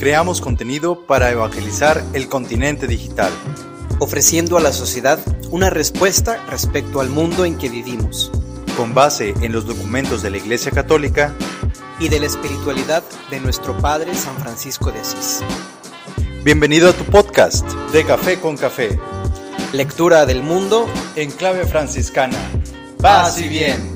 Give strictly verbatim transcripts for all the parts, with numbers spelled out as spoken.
Creamos contenido para evangelizar el continente digital, ofreciendo a la sociedad una respuesta respecto al mundo en que vivimos, con base en los documentos de la Iglesia Católica y de la espiritualidad de nuestro Padre San Francisco de Asís. Bienvenido a tu podcast de Café con Café. Lectura del mundo en clave franciscana. Paz y bien.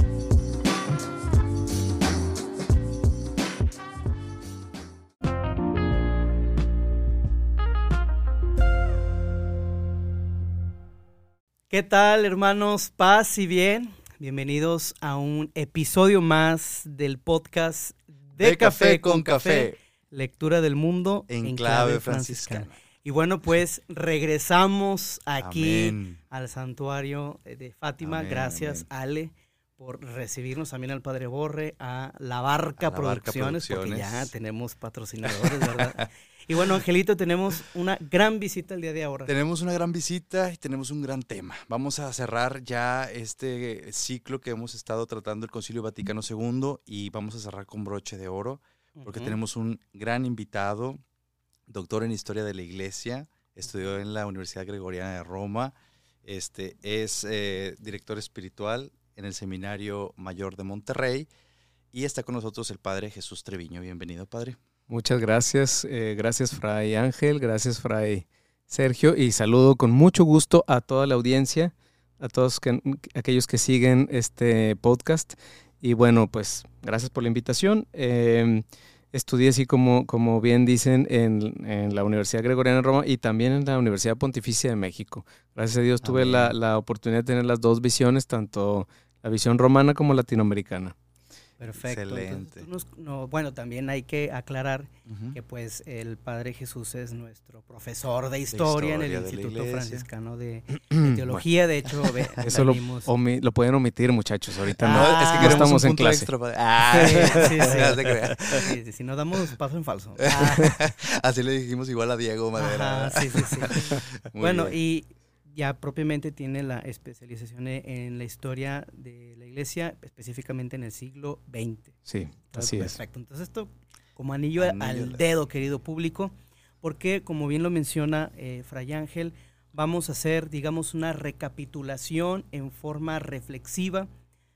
¿Qué tal, hermanos? Paz y bien. Bienvenidos a un episodio más del podcast de, de Café, Café con, con Café. Café. Lectura del mundo en, en clave, clave franciscana. franciscana. Y bueno, pues regresamos aquí Amén. al santuario de Fátima. Amén, Gracias, amén. Ale, por recibirnos, también al Padre Borre, a La Barca, A La Barca Producciones, porque Producciones. ya tenemos patrocinadores, ¿verdad? Y bueno, Angelito, tenemos una gran visita el día de ahora. Tenemos una gran visita y tenemos un gran tema. Vamos a cerrar ya este ciclo que hemos estado tratando el Concilio Vaticano segundo y vamos a cerrar con broche de oro porque Uh-huh. tenemos un gran invitado, doctor en Historia de la Iglesia, estudió en la Universidad Gregoriana de Roma, este, es eh, director espiritual en el Seminario Mayor de Monterrey y está con nosotros el Padre Jesús Treviño. Bienvenido, Padre. Muchas gracias, eh, gracias Fray Ángel, gracias Fray Sergio y saludo con mucho gusto a toda la audiencia, a todos que, aquellos que siguen este podcast y bueno, pues gracias por la invitación. Eh, estudié así como, como bien dicen en, en la Universidad Gregoriana de Roma y también en la Universidad Pontificia de México. Gracias a Dios Amén. tuve la, la oportunidad de tener las dos visiones, tanto la visión romana como latinoamericana. Perfecto. Excelente. Entonces, tú nos- no, bueno, también hay que aclarar Uh-huh. que pues el Padre Jesús es nuestro profesor de historia, en el historia de la Instituto Iglesia. Franciscano de, de Teología. De hecho, ve, Eso lo, venimos- omi- lo pueden omitir, muchachos, ahorita Ah, no, es que no queremos estamos un en punto clase. extra, Padre. Ah, Sí, sí, sí. no se crea. Sí, sí, si no damos paso en falso. Ah, Así le dijimos igual a Diego Madera. ajá, sí, sí, sí. Muy Bueno, bien. y ya propiamente tiene la especialización e- en la historia de la Iglesia, específicamente en el siglo veinte. Sí, así es. Perfecto. Entonces esto como anillo, Anillo al al- dedo, querido público, porque como bien lo menciona eh, Fray Ángel, vamos a hacer, digamos, una recapitulación en forma reflexiva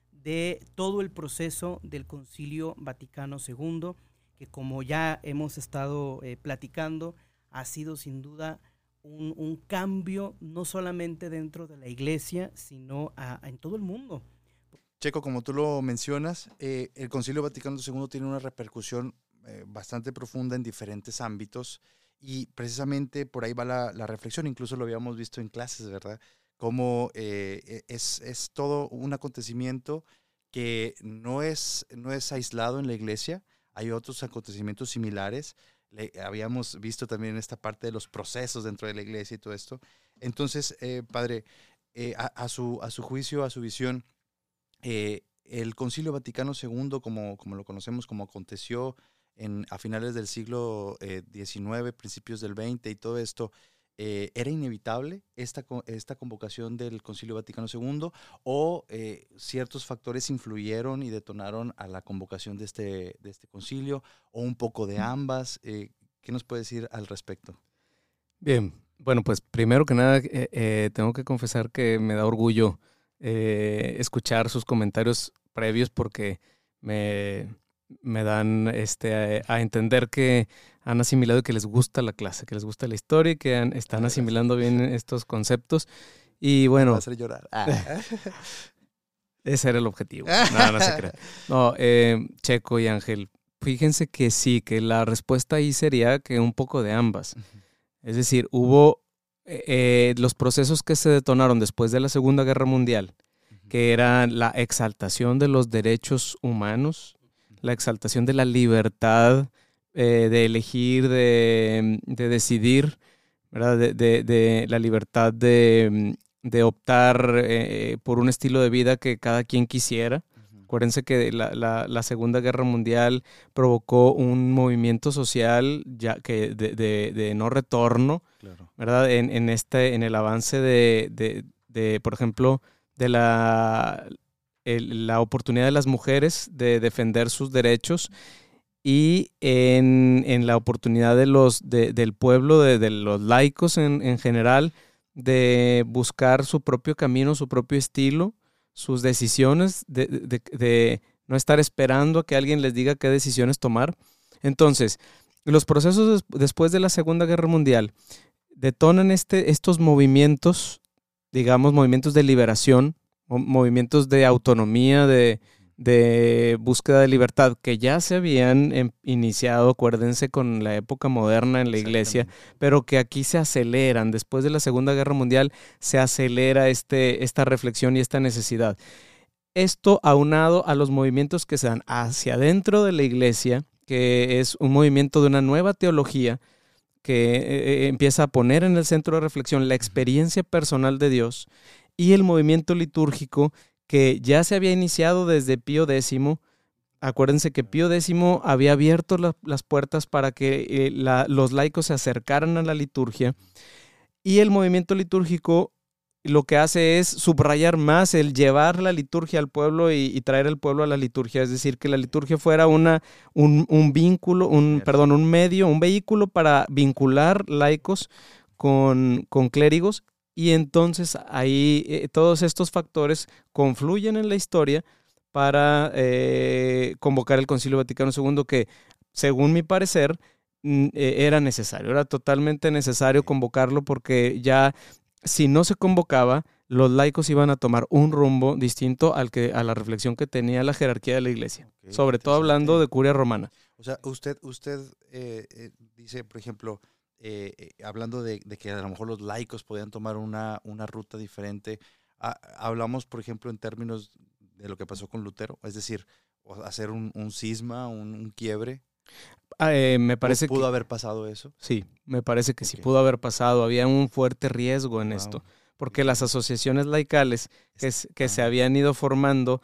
de todo el proceso del Concilio Vaticano segundo, que como ya hemos estado eh, platicando, ha sido sin duda un, un cambio no solamente dentro de la Iglesia, sino a- a en todo el mundo. Checo, como tú lo mencionas, eh, el Concilio Vaticano segundo tiene una repercusión eh, bastante profunda en diferentes ámbitos y precisamente por ahí va la, la reflexión, incluso lo habíamos visto en clases, ¿verdad? Como eh, es, es todo un acontecimiento que no es, no es aislado en la Iglesia, hay otros acontecimientos similares. Le, habíamos visto también esta parte de los procesos dentro de la Iglesia y todo esto. Entonces, eh, Padre, eh, a, a, su, a su juicio, a su visión, Eh, el Concilio Vaticano segundo, como, como lo conocemos, como aconteció en, a finales del siglo eh, diecinueve, principios del veinte y todo esto, eh, ¿era inevitable esta, co- esta convocación del Concilio Vaticano segundo o eh, ciertos factores influyeron y detonaron a la convocación de este, de este concilio o un poco de ambas? Eh, ¿Qué nos puede decir al respecto? Bien, bueno, pues primero que nada eh, eh, tengo que confesar que me da orgullo eh, escuchar sus comentarios previos porque me, me dan este, a, a entender que han asimilado y que les gusta la clase, que les gusta la historia y que han- están Gracias. asimilando bien estos conceptos. Y bueno, Va a hacer llorar. Ah. ese era el objetivo. No, no se crean. No, eh, Checo y Ángel, fíjense que sí, que la respuesta ahí sería que un poco de ambas. Es decir, hubo eh, eh, los procesos que se detonaron después de la Segunda Guerra Mundial, que eran la exaltación de los derechos humanos, la exaltación de la libertad eh, de elegir, de, de decidir, ¿verdad? De, de, de la libertad de, de optar eh, por un estilo de vida que cada quien quisiera. Acuérdense que la, la, la Segunda Guerra Mundial provocó un movimiento social ya que de, de, de no retorno, Claro. ¿verdad? En, en, este, en el avance de, de, de, por ejemplo, de la, el, la oportunidad de las mujeres de defender sus derechos y en, en la oportunidad de los, de, del pueblo, de, de los laicos en, en general, de buscar su propio camino, su propio estilo, sus decisiones, de, de, de no estar esperando a que alguien les diga qué decisiones tomar. Entonces, los procesos des, después de la Segunda Guerra Mundial detonan este, estos movimientos, digamos, movimientos de liberación, movimientos de autonomía, de, de búsqueda de libertad, que ya se habían em, iniciado, acuérdense, con la época moderna en la iglesia, pero que aquí se aceleran. Después de la Segunda Guerra Mundial se acelera este, esta reflexión y esta necesidad. Esto aunado a los movimientos que se dan hacia adentro de la iglesia, que es un movimiento de una nueva teología que eh, empieza a poner en el centro de reflexión la experiencia personal de Dios, y el movimiento litúrgico que ya se había iniciado desde Pío Décimo. Acuérdense que Pío Décimo había abierto la, las puertas para que eh, la, los laicos se acercaran a la liturgia, y el movimiento litúrgico lo que hace es subrayar más el llevar la liturgia al pueblo y, y traer al pueblo a la liturgia, es decir, que la liturgia fuera una, un, un vínculo, un, perdón, un medio, un vehículo para vincular laicos con, con clérigos. Y entonces ahí eh, todos estos factores confluyen en la historia para eh, convocar el Concilio Vaticano segundo, que según mi parecer eh, era necesario, era totalmente necesario convocarlo, porque ya si no se convocaba, los laicos iban a tomar un rumbo distinto al que, a la reflexión que tenía la jerarquía de la iglesia, okay, sobre todo hablando de curia romana. O sea, usted, usted eh, eh, dice, por ejemplo, Eh, eh, hablando de, de que a lo mejor los laicos podían tomar una, una ruta diferente, ah, hablamos, por ejemplo, en términos de lo que pasó con Lutero, es decir, hacer un, un cisma, un, un quiebre. Ah, eh, me parece ¿Pudo que, haber pasado eso? Sí, me parece que okay. sí pudo haber pasado. Había un fuerte riesgo en wow. esto, porque las asociaciones laicales que, que se habían ido formando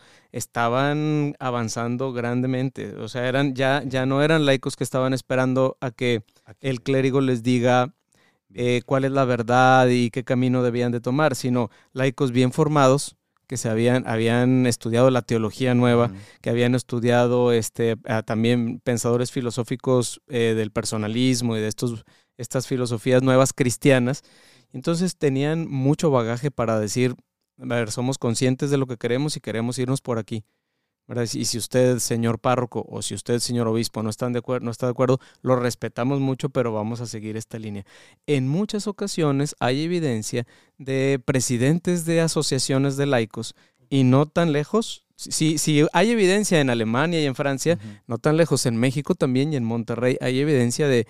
estaban avanzando grandemente. O sea, eran ya, ya no eran laicos que estaban esperando a que el clérigo les diga eh, cuál es la verdad y qué camino debían de tomar, sino laicos bien formados que se habían, habían estudiado la teología nueva, uh-huh. que habían estudiado este, a, también pensadores filosóficos eh, del personalismo y de estos, estas filosofías nuevas cristianas. Entonces tenían mucho bagaje para decir, a ver, somos conscientes de lo que queremos y queremos irnos por aquí, ¿verdad? Y si usted, señor párroco, o si usted, señor obispo, no están de acuerdo, no está de acuerdo, lo respetamos mucho, pero vamos a seguir esta línea. En muchas ocasiones hay evidencia de presidentes de asociaciones de laicos, y no tan lejos. Si, si hay evidencia en Alemania y en Francia, uh-huh. no tan lejos, en México también y en Monterrey hay evidencia de,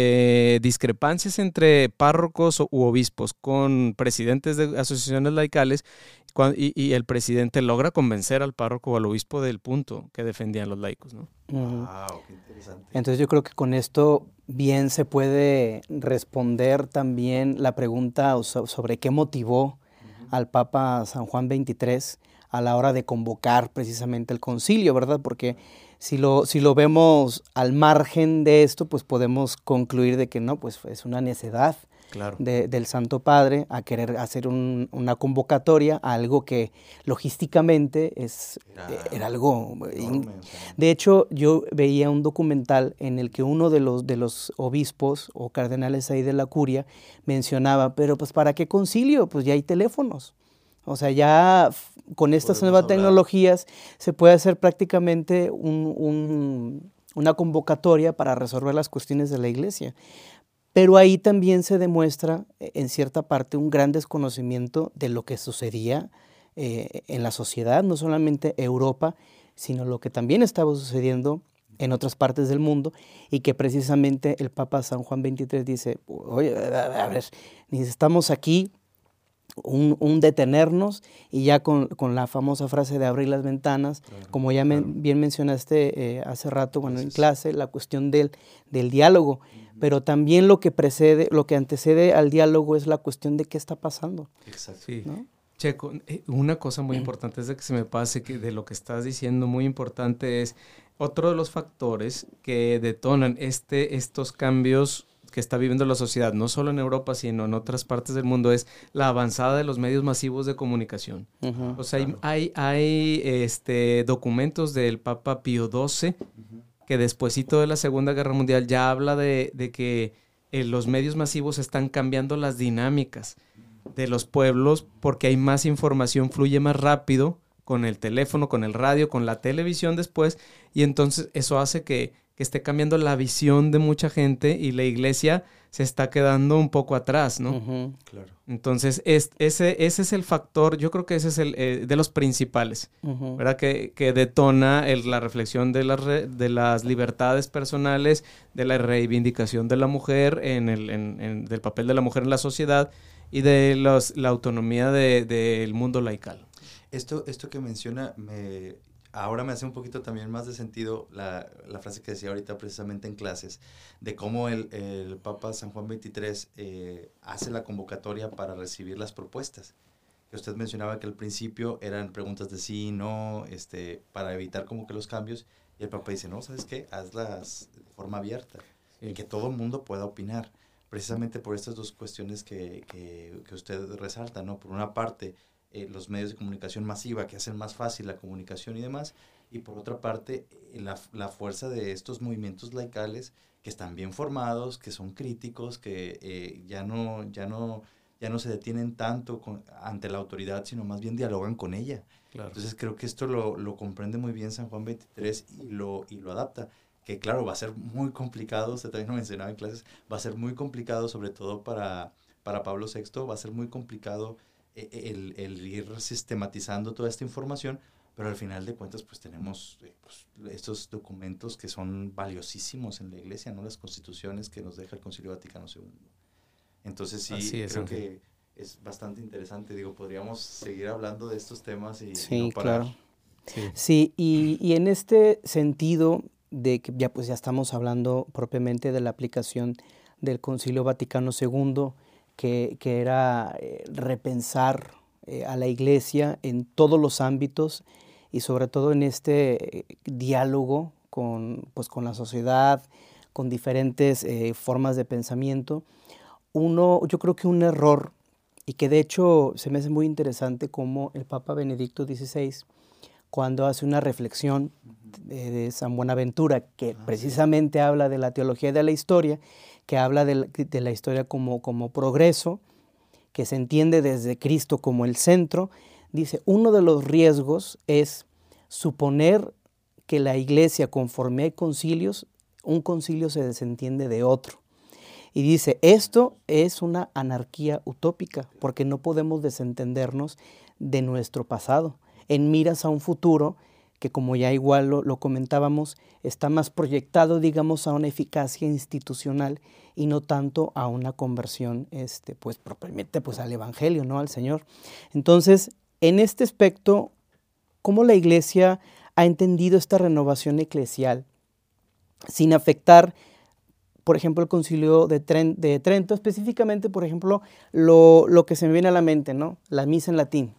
de discrepancias entre párrocos u obispos con presidentes de asociaciones laicales, y, y el presidente logra convencer al párroco o al obispo del punto que defendían los laicos, ¿no? Uh-huh. Wow, qué interesante. Entonces yo creo que con esto bien se puede responder también la pregunta sobre qué motivó uh-huh. al Papa San Juan veintitrés a la hora de convocar precisamente el concilio, ¿verdad? Porque si lo, si lo vemos al margen de esto, pues podemos concluir de que no, pues es una necedad claro. de, del Santo Padre a querer hacer un, una convocatoria a algo que logísticamente es, era, era algo... Enorme, o sea. De hecho, yo veía un documental en el que uno de los, de los obispos o cardenales ahí de la curia mencionaba, pero pues ¿para qué concilio? Pues ya hay teléfonos. O sea, ya con estas Podemos nuevas hablar. tecnologías se puede hacer prácticamente un, un, una convocatoria para resolver las cuestiones de la iglesia. Pero ahí también se demuestra, en cierta parte, un gran desconocimiento de lo que sucedía eh, en la sociedad, no solamente Europa, sino lo que también estaba sucediendo en otras partes del mundo, y que precisamente el Papa San Juan veintitrés dice, oye, a ver, estamos aquí, Un, un detenernos, y ya con, con la famosa frase de abrir las ventanas, claro, como ya claro. me, bien mencionaste eh, hace rato, bueno, en clase, la cuestión del, del diálogo, uh-huh. pero también lo que precede, lo que antecede al diálogo es la cuestión de qué está pasando. Exacto. Sí. ¿No? Checo, una cosa muy importante, es de que se me pase, que de lo que estás diciendo, muy importante es, otro de los factores que detonan este, estos cambios que está viviendo la sociedad, no solo en Europa, sino en otras partes del mundo, es la avanzada de los medios masivos de comunicación. Uh-huh, o sea, claro. hay, hay, hay este, documentos del Papa Pío doce uh-huh. que despuesito de la Segunda Guerra Mundial ya habla de, de que eh, los medios masivos están cambiando las dinámicas de los pueblos porque hay más información, fluye más rápido con el teléfono, con el radio, con la televisión después, y entonces eso hace que, que esté cambiando la visión de mucha gente y la iglesia se está quedando un poco atrás, ¿no? Uh-huh. Claro. Entonces, es, ese, ese es el factor, yo creo que ese es el eh, de los principales, Uh-huh. ¿verdad? Que, que detona el, la reflexión de las, re, de las libertades personales, de la reivindicación de la mujer, en el, en, en, del papel de la mujer en la sociedad y de los, la autonomía de, del mundo laical. Esto, esto que menciona, me, ahora me hace un poquito también más de sentido la, la frase que decía ahorita precisamente en clases, de cómo el, el Papa San Juan veintitrés eh, hace la convocatoria para recibir las propuestas. Que usted mencionaba que al principio eran preguntas de sí y no, este, para evitar como que los cambios, y el Papa dice, no, ¿sabes qué? Hazlas de forma abierta, sí. Y que todo el mundo pueda opinar, precisamente por estas dos cuestiones que, que, que usted resalta, ¿no? Por una parte, Eh, los medios de comunicación masiva que hacen más fácil la comunicación y demás, y por otra parte eh, la, la fuerza de estos movimientos laicales que están bien formados, que son críticos, que eh, ya, no, ya, no, ya no se detienen tanto con, ante la autoridad, sino más bien dialogan con ella. Claro. Entonces creo que esto lo, lo comprende muy bien San Juan veintitrés y lo, y lo adapta, que claro, va a ser muy complicado, usted también lo mencionaba en clases, va a ser muy complicado sobre todo para, para Pablo sexto, va a ser muy complicado El, el ir sistematizando toda esta información, pero al final de cuentas pues tenemos eh, pues, estos documentos que son valiosísimos en la iglesia, ¿no? Las constituciones que nos deja el Concilio Vaticano segundo. Entonces sí, Así es, creo Ángel. que es bastante interesante, digo, podríamos seguir hablando de estos temas y, sí, y no parar. Claro. Sí, sí y, y en este sentido de que ya pues ya estamos hablando propiamente de la aplicación del Concilio Vaticano segundo, Que, que era eh, repensar eh, a la iglesia en todos los ámbitos y sobre todo en este eh, diálogo con, pues, con la sociedad, con diferentes eh, formas de pensamiento. Uno, yo creo que un error, y que de hecho se me hace muy interesante como el Papa Benedicto dieciséis, cuando hace una reflexión de, de San Buenaventura, que ah, precisamente sí. habla de la teología de la historia, que habla de la, de la historia como, como progreso, que se entiende desde Cristo como el centro, dice, uno de los riesgos es suponer que la iglesia, conforme hay concilios, un concilio se desentiende de otro. Y dice, esto es una anarquía utópica, porque no podemos desentendernos de nuestro pasado, en miras a un futuro que, como ya igual lo, lo comentábamos, está más proyectado, digamos, a una eficacia institucional y no tanto a una conversión, este, pues, propiamente pues, al Evangelio, ¿no? Al Señor. Entonces, en este aspecto, ¿cómo la Iglesia ha entendido esta renovación eclesial sin afectar, por ejemplo, el Concilio de, Tren, de Trento, específicamente, por ejemplo, lo, lo que se me viene a la mente, ¿no? La misa en latín.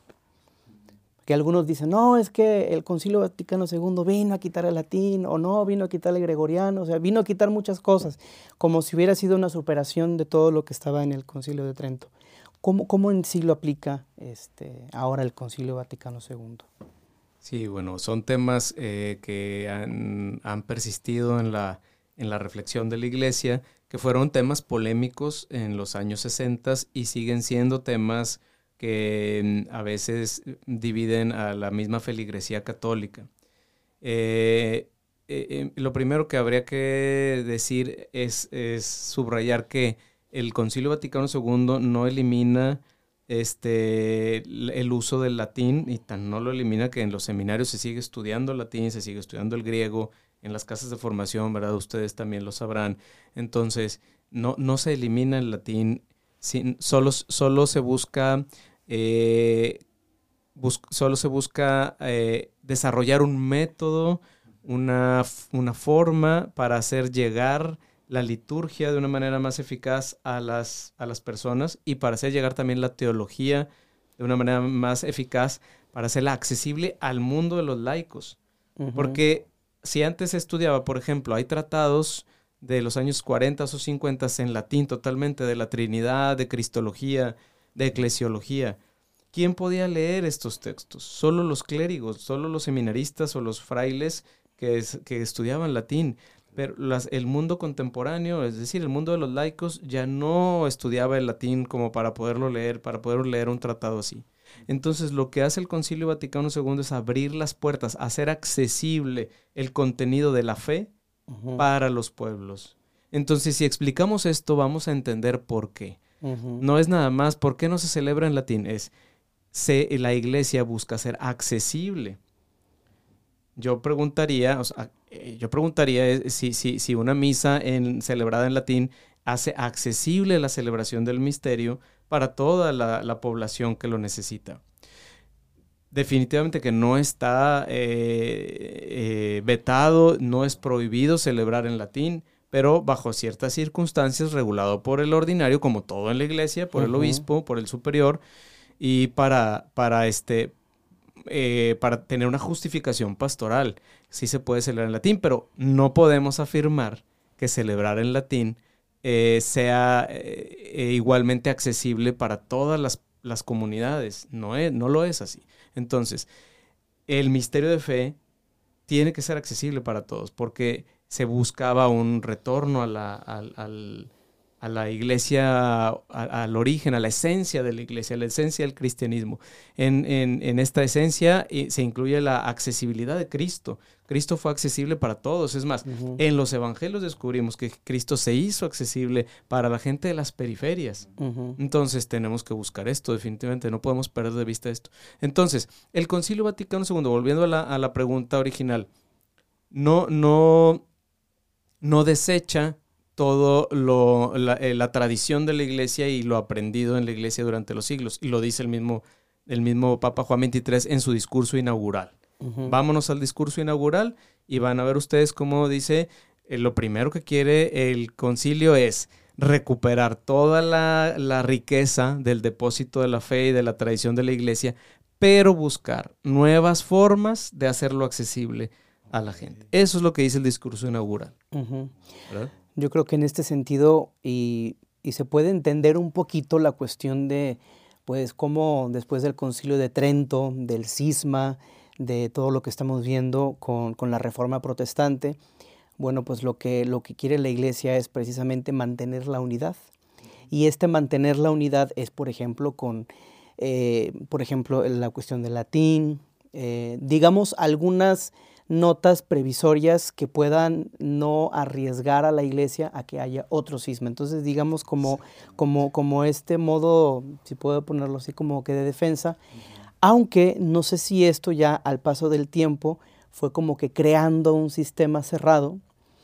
Que algunos dicen, no, es que el Concilio Vaticano segundo vino a quitar el latín, o no, vino a quitar el gregoriano, o sea, vino a quitar muchas cosas, como si hubiera sido una superación de todo lo que estaba en el Concilio de Trento. ¿Cómo, cómo en sí lo aplica este, ahora el Concilio Vaticano segundo? Sí, bueno, son temas eh, que han, han persistido en la, en la reflexión de la Iglesia, que fueron temas polémicos en los años sesenta y siguen siendo temas que a veces dividen a la misma feligresía católica. Eh, eh, lo primero que habría que decir es, es subrayar que el Concilio Vaticano segundo no elimina este, el uso del latín, y tan no lo elimina que en los seminarios se sigue estudiando latín, se sigue estudiando el griego, en las casas de formación, ¿verdad? Ustedes también lo sabrán. Entonces, no, no se elimina el latín, sin, solo, solo se busca... Eh, bus- solo se busca eh, desarrollar un método, una, una forma para hacer llegar la liturgia de una manera más eficaz a las, a las personas y para hacer llegar también la teología de una manera más eficaz, para hacerla accesible al mundo de los laicos. Uh-huh. Porque si antes se estudiaba, por ejemplo, hay tratados de los años cuarenta o cincuenta en latín totalmente, de la Trinidad, de Cristología, de eclesiología. ¿Quién podía leer estos textos? Solo los clérigos, solo los seminaristas o los frailes que, es, que estudiaban latín, pero las, el mundo contemporáneo, es decir, el mundo de los laicos, ya no estudiaba el latín como para poderlo leer, para poder leer un tratado así. Entonces, lo que hace el Concilio Vaticano segundo es abrir las puertas, hacer accesible el contenido de la fe uh-huh. para los pueblos. Entonces, si explicamos esto, vamos a entender por qué. Uh-huh. No es nada más, ¿por qué no se celebra en latín? Es, se, la Iglesia busca ser accesible. Yo preguntaría, o sea, yo preguntaría si, si, si una misa en, celebrada en latín hace accesible la celebración del misterio para toda la, la población que lo necesita. Definitivamente que no está eh, eh, vetado, no es prohibido celebrar en latín, pero bajo ciertas circunstancias regulado por el ordinario, como todo en la iglesia, por uh-huh. el obispo, por el superior, y para, para este... Eh, para tener una justificación pastoral. Sí se puede celebrar en latín, pero no podemos afirmar que celebrar en latín eh, sea eh, eh, igualmente accesible para todas las, las comunidades. No, es, no lo es así. Entonces, el misterio de fe tiene que ser accesible para todos, porque se buscaba un retorno a la, al, al, a la iglesia, a, al origen, a la esencia de la iglesia, a la esencia del cristianismo. En, en, en esta esencia eh, se incluye la accesibilidad de Cristo. Cristo fue accesible para todos. Es más, uh-huh. en los evangelios descubrimos que Cristo se hizo accesible para la gente de las periferias. Uh-huh. Entonces tenemos que buscar esto, definitivamente, no podemos perder de vista esto. Entonces, el Concilio Vaticano segundo, volviendo a la, a la pregunta original, no, no, no desecha todo lo, la, eh, la tradición de la iglesia y lo aprendido en la iglesia durante los siglos. Y lo dice el mismo, el mismo Papa Juan veintitrés en su discurso inaugural. Uh-huh. Vámonos al discurso inaugural y van a ver ustedes cómo dice, eh, lo primero que quiere el concilio es recuperar toda la, la riqueza del depósito de la fe y de la tradición de la iglesia, pero buscar nuevas formas de hacerlo accesible a la gente. Eso es lo que dice el discurso inaugural. Uh-huh. ¿Verdad? Yo creo que en este sentido, y, y se puede entender un poquito la cuestión de, pues, cómo después del Concilio de Trento, del cisma, de todo lo que estamos viendo con, con la Reforma Protestante, bueno, pues lo que, lo que quiere la Iglesia es precisamente mantener la unidad. Y este mantener la unidad es, por ejemplo, con, eh, por ejemplo, la cuestión del latín, eh, digamos, algunas notas previsorias que puedan no arriesgar a la iglesia a que haya otro cisma. Entonces, digamos, como, como, como este modo, si puedo ponerlo así, como que de defensa, uh-huh. aunque no sé si esto ya al paso del tiempo fue como que creando un sistema cerrado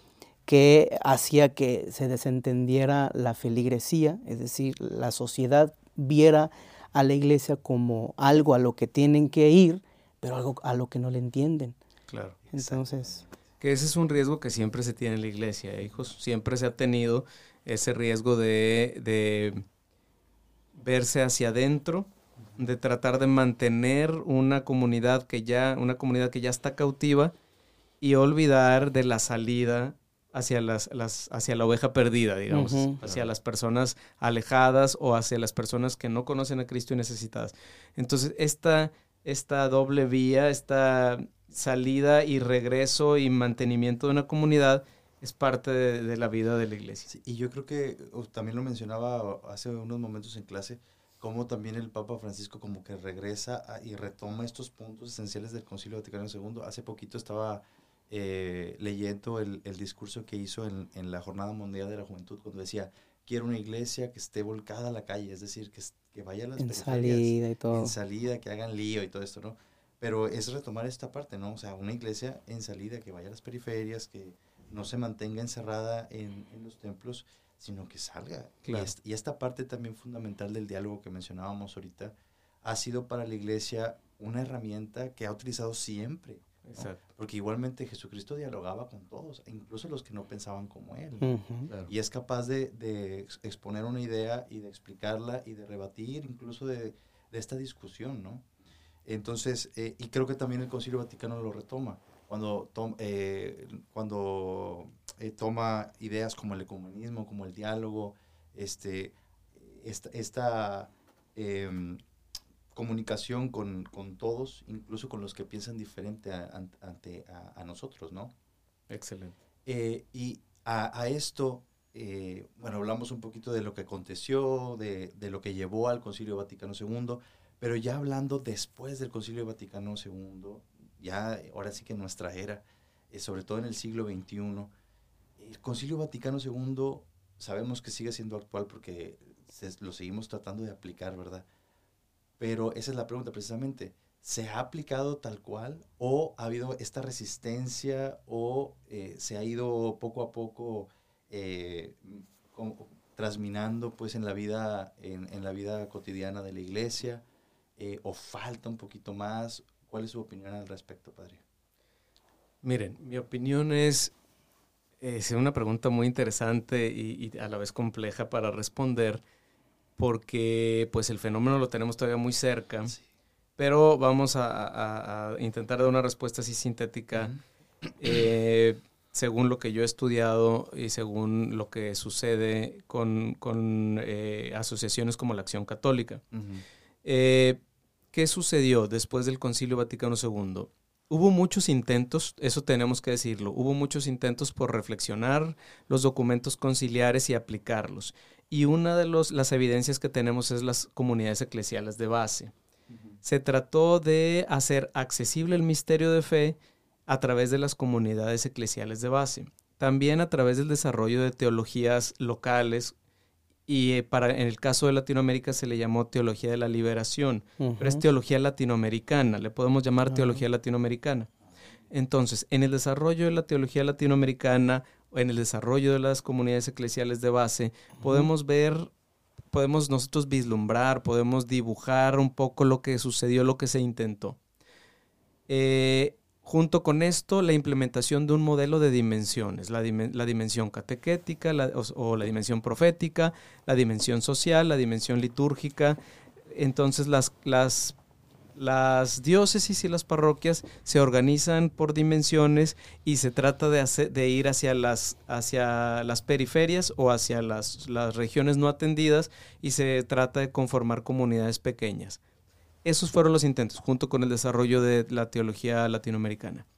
que hacía que se desentendiera la feligresía, es decir, la sociedad viera a la iglesia como algo a lo que tienen que ir, pero algo a lo que no le entienden. Claro. Entonces, que ese es un riesgo que siempre se tiene en la iglesia, ¿eh, hijos? Siempre se ha tenido ese riesgo de, de verse hacia adentro, de tratar de mantener una comunidad que ya, una comunidad que ya está cautiva y olvidar de la salida hacia las, las hacia la oveja perdida, digamos, uh-huh. hacia las personas alejadas o hacia las personas que no conocen a Cristo y necesitadas. Entonces, esta, esta doble vía, esta salida y regreso y mantenimiento de una comunidad es parte de, de la vida de la iglesia. Sí, y yo creo que oh, también lo mencionaba hace unos momentos en clase, como también el Papa Francisco como que regresa a, y retoma estos puntos esenciales del Concilio Vaticano segundo. Hace poquito estaba eh, leyendo el, el discurso que hizo en, en la Jornada Mundial de la Juventud, cuando decía, quiero una iglesia que esté volcada a la calle, es decir, que, que vaya a las en periferias, salida y todo. en salida, que hagan lío y todo esto, ¿no? Pero es retomar esta parte, ¿no? O sea, una iglesia en salida, que vaya a las periferias, que no se mantenga encerrada en, en los templos, sino que salga. Claro. Y, esta, y esta parte también fundamental del diálogo que mencionábamos ahorita, ha sido para la iglesia una herramienta que ha utilizado siempre, ¿no? Exacto. Porque igualmente Jesucristo dialogaba con todos, incluso los que no pensaban como Él. Uh-huh. Claro. Y es capaz de, de exponer una idea y de explicarla y de rebatir, incluso de, de esta discusión, ¿no? Entonces, eh, y creo que también el Concilio Vaticano lo retoma, cuando, tom, eh, cuando eh, toma ideas como el ecumenismo, como el diálogo, este, esta, esta eh, comunicación con, con todos, incluso con los que piensan diferente a, a, ante a, a nosotros, ¿no? Excelente. Eh, y a, a esto, eh, bueno, hablamos un poquito de lo que aconteció, de, de lo que llevó al Concilio Vaticano segundo, pero ya hablando después del Concilio Vaticano segundo, ya ahora sí que en nuestra era, eh, sobre todo en el siglo veintiuno, el Concilio Vaticano segundo sabemos que sigue siendo actual porque se, lo seguimos tratando de aplicar, ¿verdad? Pero esa es la pregunta precisamente. ¿Se ha aplicado tal cual o ha habido esta resistencia o eh, se ha ido poco a poco eh, como, trasminando pues en la vida, en, en la vida cotidiana de la iglesia? Eh, ¿O falta un poquito más? ¿Cuál es su opinión al respecto, padre? Miren, mi opinión es, es una pregunta muy interesante y, y a la vez compleja para responder, porque pues el fenómeno lo tenemos todavía muy cerca, sí. Pero vamos a, a, a intentar dar una respuesta así sintética, uh-huh. eh, según lo que yo he estudiado y según lo que sucede con, con eh, asociaciones como la Acción Católica. Uh-huh. Eh, ¿Qué sucedió después del Concilio Vaticano segundo? Hubo muchos intentos, eso tenemos que decirlo, hubo muchos intentos por reflexionar los documentos conciliares y aplicarlos. Y una de los, las evidencias que tenemos es las comunidades eclesiales de base. Uh-huh. Se trató de hacer accesible el misterio de fe a través de las comunidades eclesiales de base. También a través del desarrollo de teologías locales y eh, para, en el caso de Latinoamérica se le llamó teología de la liberación, uh-huh. pero es teología latinoamericana, le podemos llamar uh-huh. teología latinoamericana. Entonces, en el desarrollo de la teología latinoamericana, en el desarrollo de las comunidades eclesiales de base, uh-huh. podemos ver, podemos nosotros vislumbrar, podemos dibujar un poco lo que sucedió, lo que se intentó. Eh, Junto con esto, la implementación de un modelo de dimensiones, la, dim- la dimensión catequética la, o, o la dimensión profética, la dimensión social, la dimensión litúrgica. Entonces, las, las, las diócesis y las parroquias se organizan por dimensiones y se trata de, hacer, de ir hacia las, hacia las periferias o hacia las, las regiones no atendidas y se trata de conformar comunidades pequeñas. Esos fueron los intentos, junto con el desarrollo de la teología latinoamericana.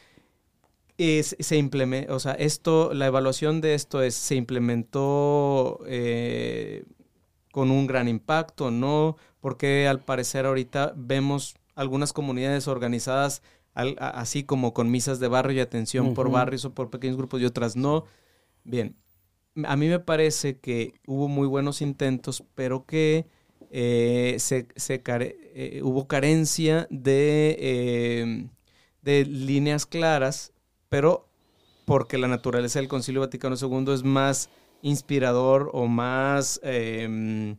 Es, se implementó, o sea, esto, la evaluación de esto es, ¿se implementó eh, con un gran impacto? ¿No? Porque al parecer ahorita vemos algunas comunidades organizadas al, a, así como con misas de barrio y atención uh-huh. por barrios o por pequeños grupos y otras no. Bien, a mí me parece que hubo muy buenos intentos, pero que Eh, se, se care, eh, hubo carencia de, eh, de líneas claras, pero porque la naturaleza del Concilio Vaticano segundo es más inspirador o más eh,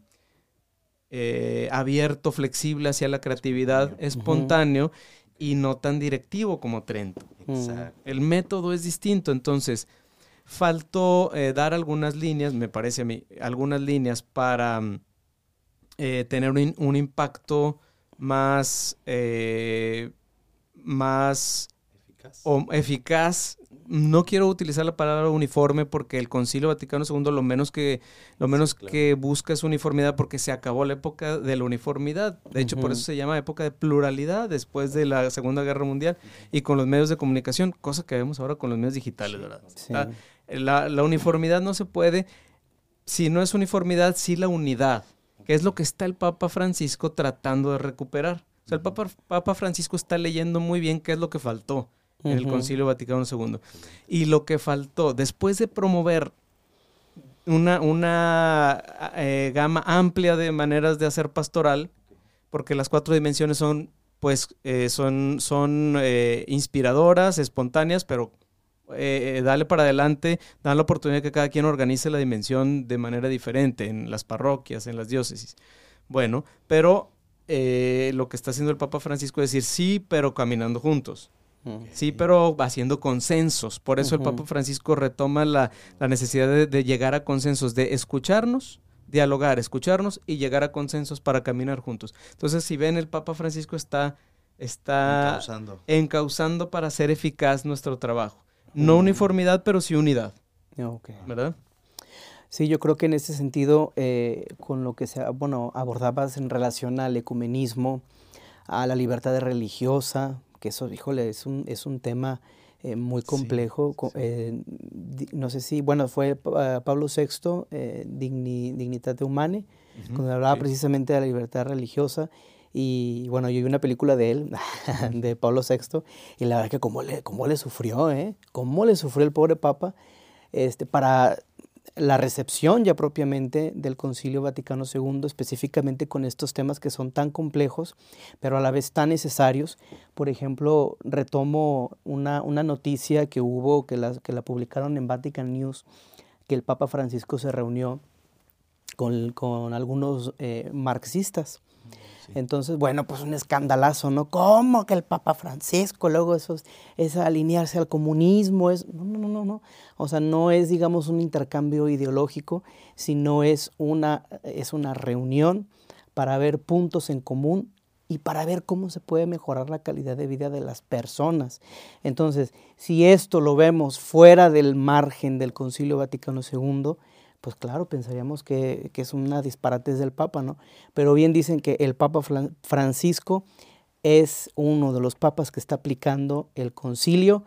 eh, abierto, flexible hacia la creatividad, uh-huh. espontáneo y no tan directivo como Trento. Uh-huh. El método es distinto, entonces faltó eh, dar algunas líneas, me parece a mí, algunas líneas para Eh, tener un, un impacto más, eh, más eficaz. O, eficaz. No quiero utilizar la palabra uniforme porque el Concilio Vaticano segundo lo menos que lo menos sí, claro. que busca es uniformidad porque se acabó la época de la uniformidad. De hecho, uh-huh. por eso se llama época de pluralidad después de la Segunda Guerra Mundial uh-huh. y con los medios de comunicación, cosa que vemos ahora con los medios digitales, ¿verdad? Sí. La, la, la uniformidad no se puede, si no es uniformidad, sí la unidad, que es lo que está el Papa Francisco tratando de recuperar. O sea, el Papa, Papa Francisco está leyendo muy bien qué es lo que faltó en uh-huh. el Concilio Vaticano segundo. Y lo que faltó, después de promover una, una eh, gama amplia de maneras de hacer pastoral, porque las cuatro dimensiones son, pues, eh, son, son eh, inspiradoras, espontáneas, pero Eh, dale para adelante, dan la oportunidad que cada quien organice la dimensión de manera diferente en las parroquias, en las diócesis. Bueno, pero eh, lo que está haciendo el Papa Francisco es decir sí, pero caminando juntos. Okay. Sí, pero haciendo consensos. Por eso uh-huh. el Papa Francisco retoma la, la necesidad de, de llegar a consensos, de escucharnos, dialogar, escucharnos y llegar a consensos para caminar juntos. Entonces, si ven, el Papa Francisco está, está encauzando. encauzando para hacer eficaz nuestro trabajo. No uniformidad, pero sí unidad. Okay. ¿Verdad? Sí, yo creo que en ese sentido, eh, con lo que se, bueno, abordabas en relación al ecumenismo, a la libertad religiosa, que eso, híjole, es un, es un tema eh, muy complejo. Sí, sí. Eh, di, no sé si, bueno, fue uh, Pablo sexto, eh, Digni, Dignitate Humanae, uh-huh, cuando hablaba sí. precisamente de la libertad religiosa. Y bueno, yo vi una película de él, de Pablo sexto, y la verdad que cómo le, cómo le sufrió, ¿eh? Cómo le sufrió el pobre Papa este, para la recepción ya propiamente del Concilio Vaticano segundo, específicamente con estos temas que son tan complejos, pero a la vez tan necesarios. Por ejemplo, retomo una, una noticia que hubo, que la, que la publicaron en Vatican News, que el Papa Francisco se reunió con, con algunos eh, marxistas. Sí. Entonces, bueno, pues un escandalazo, ¿no? ¿Cómo que el Papa Francisco, luego eso es alinearse al comunismo? Es... No, no, no, no. O sea, no es, digamos, un intercambio ideológico, sino es una, es una reunión para ver puntos en común y para ver cómo se puede mejorar la calidad de vida de las personas. Entonces, si esto lo vemos fuera del margen del Concilio Vaticano segundo, pues claro, pensaríamos que, que es una disparatez del Papa, ¿no? Pero bien dicen que el Papa Francisco es uno de los papas que está aplicando el concilio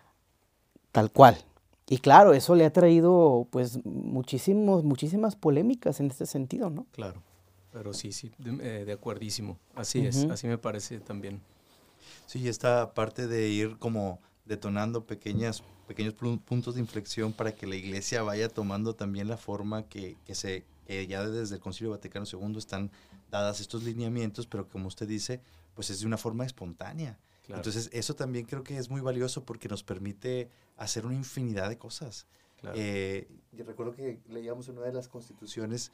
tal cual. Y claro, eso le ha traído pues muchísimos, muchísimas polémicas en este sentido, ¿no? Claro, pero sí, sí, de, de acuerdísimo. Así uh-huh. es, así me parece también. Sí, esta parte de ir como detonando pequeñas pequeños puntos de inflexión para que la iglesia vaya tomando también la forma que, que, se, que ya desde el Concilio Vaticano segundo están dadas estos lineamientos, pero como usted dice, pues es de una forma espontánea. Claro. Entonces eso también creo que es muy valioso porque nos permite hacer una infinidad de cosas. Claro. Eh, yo recuerdo que leíamos en una de las constituciones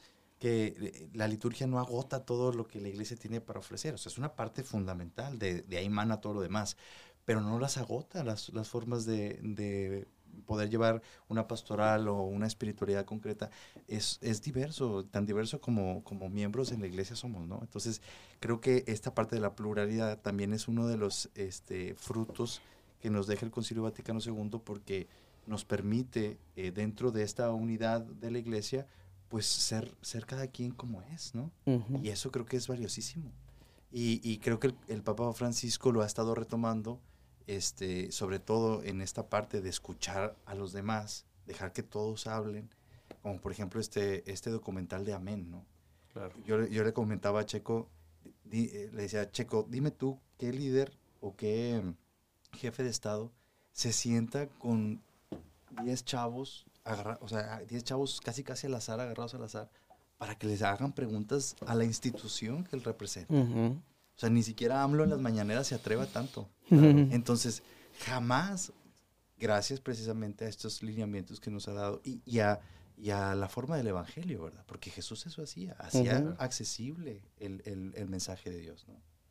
que la liturgia no agota todo lo que la iglesia tiene para ofrecer, o sea, es una parte fundamental, de, de ahí mana todo lo demás, pero no las agota las, las formas de, de poder llevar una pastoral o una espiritualidad concreta. Es, es diverso, tan diverso como, como miembros en la iglesia somos, ¿no? Entonces, creo que esta parte de la pluralidad también es uno de los este, frutos que nos deja el Concilio Vaticano segundo porque nos permite, eh, dentro de esta unidad de la iglesia, pues ser, ser cada quien como es, ¿no? Uh-huh. Y eso creo que es valiosísimo. Y, y creo que el, el Papa Francisco lo ha estado retomando, este, sobre todo en esta parte de escuchar a los demás, dejar que todos hablen, como por ejemplo este, este documental de Amén, ¿no? Claro. Yo, yo le comentaba a Checo, di, le decía, Checo, dime tú qué líder o qué jefe de Estado se sienta con diez chavos, agarra, o sea, diez chavos casi casi al azar, agarrados al azar, para que les hagan preguntas a la institución que él representa. Uh-huh. O sea, ni siquiera AMLO en las mañaneras se atreve a tanto. Claro. Entonces, jamás, gracias precisamente a estos lineamientos que nos ha dado y, y, a, y a la forma del evangelio, ¿verdad? Porque Jesús eso hacía, hacía uh-huh. accesible el, el, el mensaje de Dios, ¿no?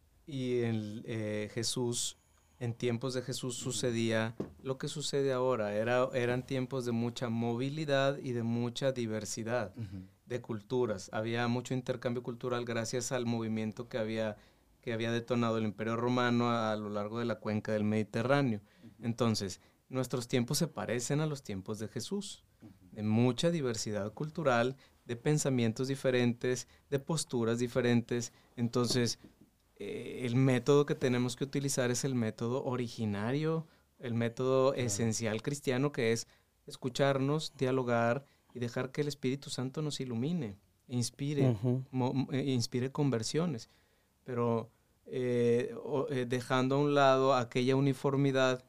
Y el, eh, Jesús, en tiempos de Jesús sucedía lo que sucede ahora, era, eran tiempos de mucha movilidad y de mucha diversidad uh-huh. de culturas. Había mucho intercambio cultural gracias al movimiento que había que había detonado el Imperio Romano a, a lo largo de la cuenca del Mediterráneo. Entonces, nuestros tiempos se parecen a los tiempos de Jesús, de mucha diversidad cultural, de pensamientos diferentes, de posturas diferentes. Entonces, eh, el método que tenemos que utilizar es el método originario, el método claro. esencial cristiano, que es escucharnos, dialogar y dejar que el Espíritu Santo nos ilumine, inspire, uh-huh. mo, eh, inspire conversiones. Pero eh, o, eh, dejando a un lado aquella uniformidad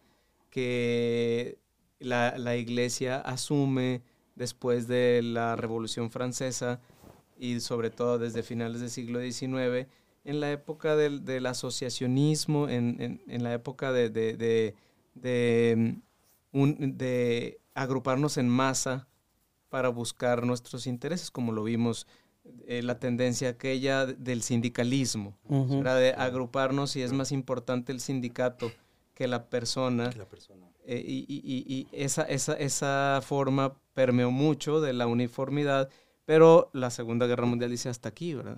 que la, la Iglesia asume después de la Revolución Francesa y sobre todo desde finales del siglo diecinueve, en la época del, del asociacionismo, en, en, en la época de, de, de, de, un, de agruparnos en masa para buscar nuestros intereses, como lo vimos Eh, la tendencia aquella del sindicalismo, uh-huh. era de agruparnos y es más importante el sindicato que la persona, que la persona. Eh, y, y, y esa, esa, esa forma permeó mucho de la uniformidad, pero la Segunda Guerra Mundial dice hasta aquí, ¿verdad?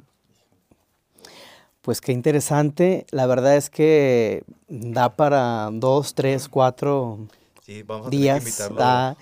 Pues qué interesante, la verdad es que da para dos, tres, cuatro sí, vamos a días, tener que invitarlo. Da,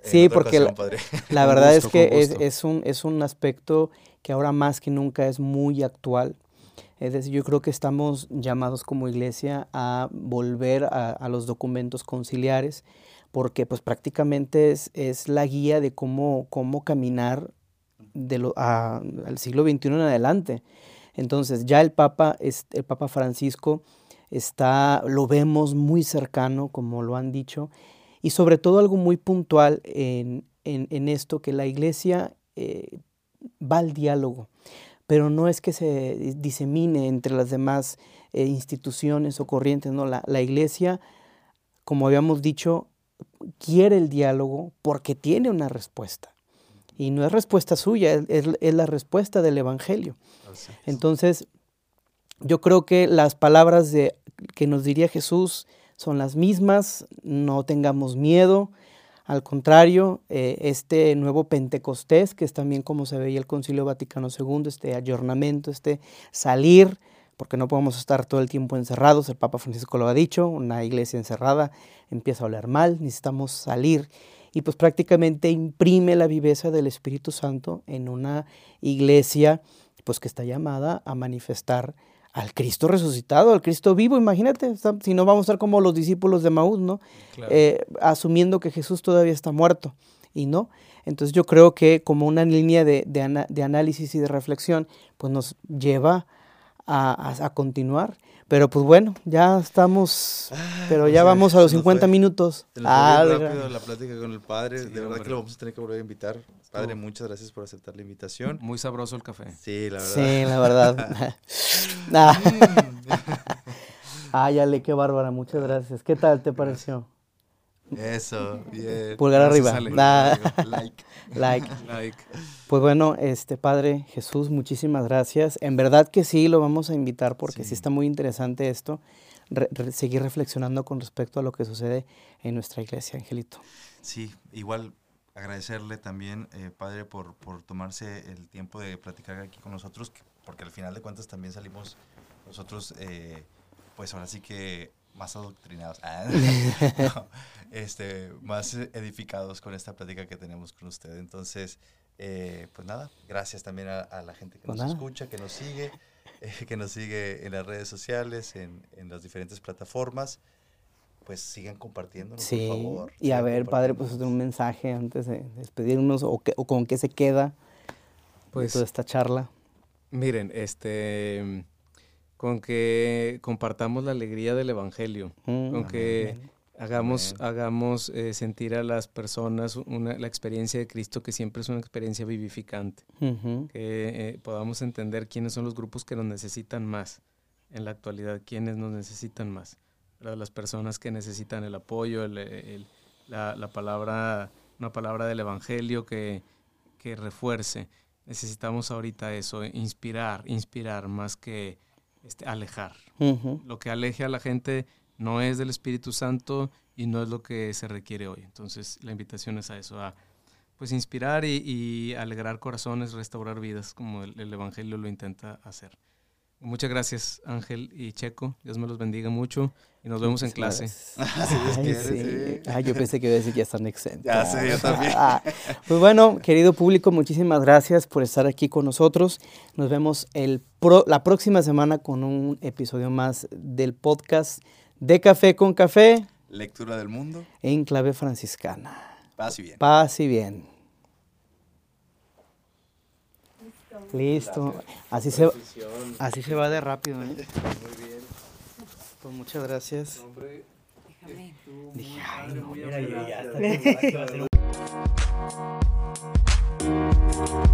Sí, porque ocasión, la, la verdad gusto, es que es, es, un, es un aspecto que ahora más que nunca es muy actual. Es decir, yo creo que estamos llamados como iglesia a volver a, a los documentos conciliares, porque pues prácticamente es, es la guía de cómo, cómo caminar de lo, a, al siglo veintiuno en adelante. Entonces ya el Papa, es, el Papa Francisco está, lo vemos muy cercano, como lo han dicho, y sobre todo algo muy puntual en, en, en esto, que la iglesia eh, va al diálogo, pero no es que se disemine entre las demás eh, instituciones o corrientes, no, la, la iglesia, como habíamos dicho, quiere el diálogo porque tiene una respuesta. Y no es respuesta suya, es, es, es la respuesta del Evangelio. Entonces, yo creo que las palabras de, que nos diría Jesús son las mismas, no tengamos miedo. Al contrario, eh, este nuevo Pentecostés, que es también como se veía el Concilio Vaticano segundo, este ayornamiento, este salir, porque no podemos estar todo el tiempo encerrados, el Papa Francisco lo ha dicho, una iglesia encerrada empieza a oler mal, necesitamos salir. Y pues prácticamente imprime la viveza del Espíritu Santo en una iglesia pues que está llamada a manifestar al Cristo resucitado, al Cristo vivo. Imagínate, si no vamos a estar como los discípulos de Maús, ¿no? Claro. Eh, asumiendo que Jesús todavía está muerto, y no. Entonces yo creo que como una línea de, de, ana, de análisis y de reflexión, pues nos lleva a, a, a continuar. Pero pues bueno, ya estamos, ah, pero ya pues vamos a los cincuenta fue, minutos. Se nos ah, fue bien rápido la plática con el padre, sí, de verdad hombre. Que lo vamos a tener que volver a invitar. Padre, Estuvo. Muchas gracias por aceptar la invitación. Muy sabroso el café. Sí, la verdad. Sí, la verdad. ah. Ay, Ale, qué bárbara, muchas gracias. ¿Qué tal te pareció? Eso, bien. Pulgar arriba. Nah. Like. like. Like. Pues bueno, este Padre Jesús, muchísimas gracias. En verdad que sí, lo vamos a invitar porque sí, sí está muy interesante esto. Re, re, seguir reflexionando con respecto a lo que sucede en nuestra iglesia, Angelito. Sí, igual agradecerle también, eh, Padre, por, por tomarse el tiempo de platicar aquí con nosotros, porque al final de cuentas también salimos nosotros, eh, pues ahora sí que más adoctrinados, ah, no, este, más edificados con esta plática que tenemos con usted. Entonces, eh, pues nada, gracias también a, a la gente que pues nos nada. escucha, que nos sigue, eh, que nos sigue en las redes sociales, en, en las diferentes plataformas. Pues sigan compartiéndonos, sí, por favor. Y a ver, Padre, pues un mensaje antes de despedirnos, o, que, o con qué se queda pues, toda esta charla. Miren, este... con que compartamos la alegría del Evangelio, mm, con que amén. hagamos, amén. hagamos eh, sentir a las personas una, la experiencia de Cristo, que siempre es una experiencia vivificante, uh-huh. que eh, podamos entender quiénes son los grupos que nos necesitan más en la actualidad, quiénes nos necesitan más, ¿verdad? Las personas que necesitan el apoyo, el, el, la, la palabra, una palabra del Evangelio que, que refuerce. Necesitamos ahorita eso, inspirar, inspirar más que Este, alejar. Uh-huh. Lo que aleje a la gente no es del Espíritu Santo y no es lo que se requiere hoy. Entonces la invitación es a eso, a pues inspirar y, y alegrar corazones, restaurar vidas, como el, el Evangelio lo intenta hacer. Muchas gracias, Ángel y Checo. Dios me los bendiga mucho y nos vemos en clase. Ay, sí. Ah, yo pensé que iba a decir ya están exentos. Ya sé, yo también. Ah, pues bueno, querido público, muchísimas gracias por estar aquí con nosotros. Nos vemos el pro, la próxima semana con un episodio más del podcast de Café con Café. Lectura del mundo. En clave franciscana. Paz y bien. Paz y bien. Listo. Así se, así se va de rápido, ¿eh? Muy bien. Pues muchas gracias. Hombre, déjame. Dije, ay, no, mira, yo ya está.